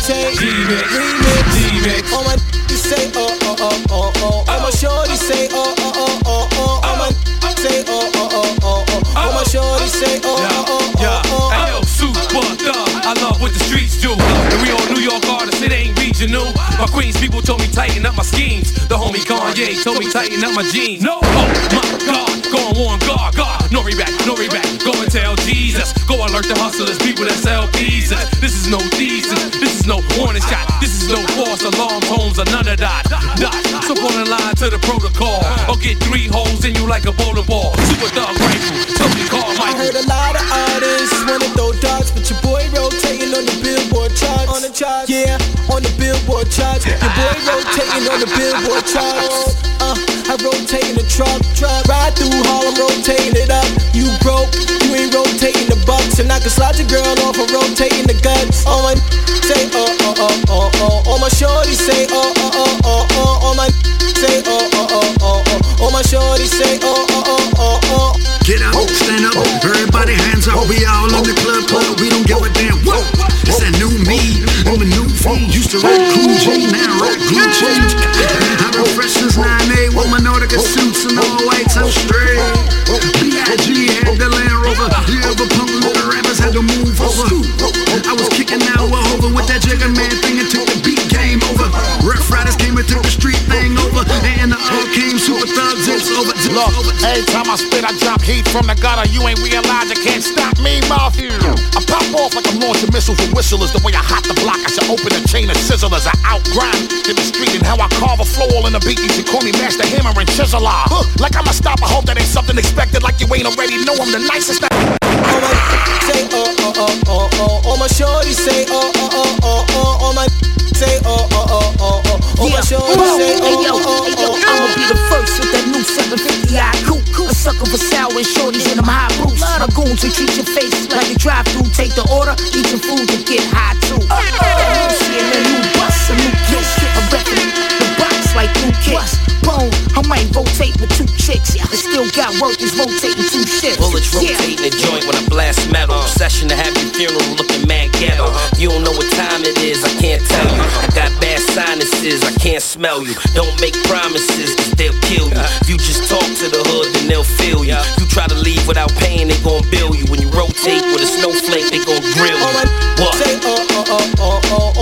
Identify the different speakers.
Speaker 1: rotate. Remix. All my say All my shorty say All my say All my shorty say
Speaker 2: Hey yo, super thug. I love what the streets do. And we all New York artists, it ain't regional. My Queens people told me tighten up my schemes. The homie Kanye told me tighten up my jeans. No, oh my God, go on guard. No reback. Go and tell Jesus. Go alert the hustlers, people that sell pizzas. This is no thesis, this is no warning shot. This is no false alarm tones or none of that. So on the line to the protocol, or get 3 holes in you like a bowling ball. Super thug rifle, something called Michael.
Speaker 1: I heard a lot of artists wanna throw darts, but your boy rotating on the Billboard charts. On the charts, yeah, on the Billboard charts. Your boy rotating on the Billboard charts. I rotate in the truck, ride through Harlem, rotating it up. You broke, you ain't rotating the bucks, and I can slide your girl off and rotating the guts. All my say all my shorty say all my say all my shorty say
Speaker 3: Get up, stand up, everybody hands up. We all in the club, we don't give a damn. Whoa, it's that new me, I'm a new phone. Used to rock Gucci, now rock Gucci. I've been fresh since 9'8", with my Nautica suits and all white, so straight. B.I.G. had the Land Rover. The other punk little rappers had to move over. I was kicking out over with that Jigga Man thing and took the beat game over. Rough Riders came and took the street thing over. And the all came super thugs, zips over.
Speaker 4: Look, every time I spit, I drop heat from the gutter. You ain't realize you can't stop me, mouth. I pop off like I'm launching missiles with whistlers. The way I hot the block, I should open a chain of sizzlers. I outgrind in the street and how I carve a flow all in the beat. You should call me Master Hammer and Chiseler. Like I'ma stop, I hope that ain't something expected. Like you ain't already know I'm the nicest.
Speaker 1: All my say all my shorty say all my say all my shorty say
Speaker 5: I'ma be the first with that new 750 IQ. A sucker for sour and shorties in them high boots. My goons will treat your face like a drive-thru. Take the order, eat your food and get high too. That new shit and a new bus, a new kiss. A record, the box like new kicks. Boom, I might rotate with 2 chicks. I still got workers rotating 2 shifts.
Speaker 6: Bullets rotating the joint when I blast metal. Session to have your funeral looking mad ghetto. You don't know what time it is, I can't tell you. I got bad sinuses, I can't smell you. Don't make promises, cause they'll kill you. If you just talk to the hood, then they'll feel you. You try to leave without paying, they gon' bill you. When you rotate with a snowflake, they gon' grill you. What?
Speaker 1: Say